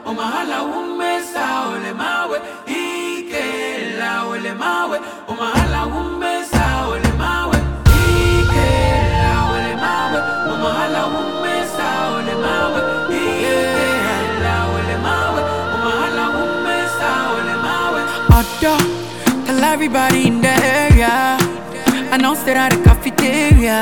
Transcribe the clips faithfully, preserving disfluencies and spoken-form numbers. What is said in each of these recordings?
o mahala umesa ole mawe, ikela ole mawe, o mahala umesa ole mawe, ikela ole mawe, o mahala umesa ole mawe, ikela ole mawe, o mahala umesa ole mawe. Otto, tell everybody in the area, announce it at the cafeteria.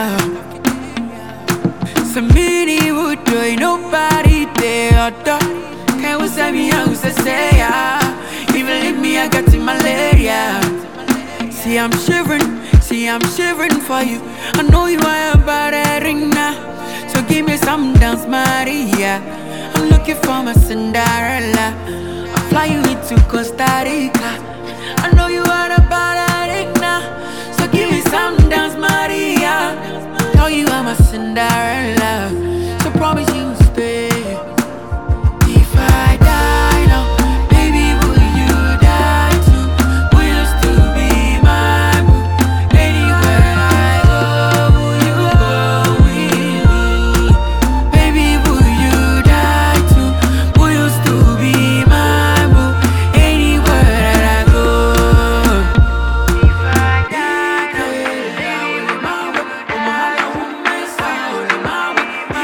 Somebody would do it, nobody there. Can't we say me how to say ya? Even leave me, I got malaria. See I'm shivering, see I'm shivering for you. I know you are about that ring now, so give me some dance, Maria. I'm looking for my Cinderella. I'll fly you into Costa Rica. I know you are about that ring now, so give me some dance, Maria. Tell you I'm a Cinderella, so promise you will stay. If I die now, baby, will you die too? Will you still be my boo? Anywhere I go, will you go with me? Baby, will you die too? Will you still be my boo? Anywhere that I go. If I die now, ole mawe, o mahala umesa ole mawe,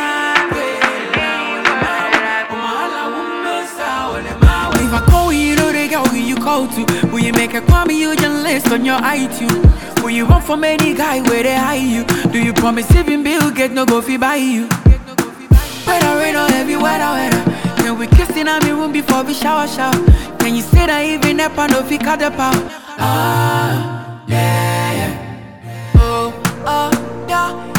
o mahala umesa ole mawe. If I call you, know the girl who you call to. Will you make a call me, you just list on your iTunes? Will you run from any guy where they hide you? Do you promise even Bill get no go fi buy you? Weather, rain or heavy weather, weather. Can we kiss in my room before we shower, shower? Can you say that even up and if you cut the power? Ah, yeah, yeah. Oh, oh, yeah.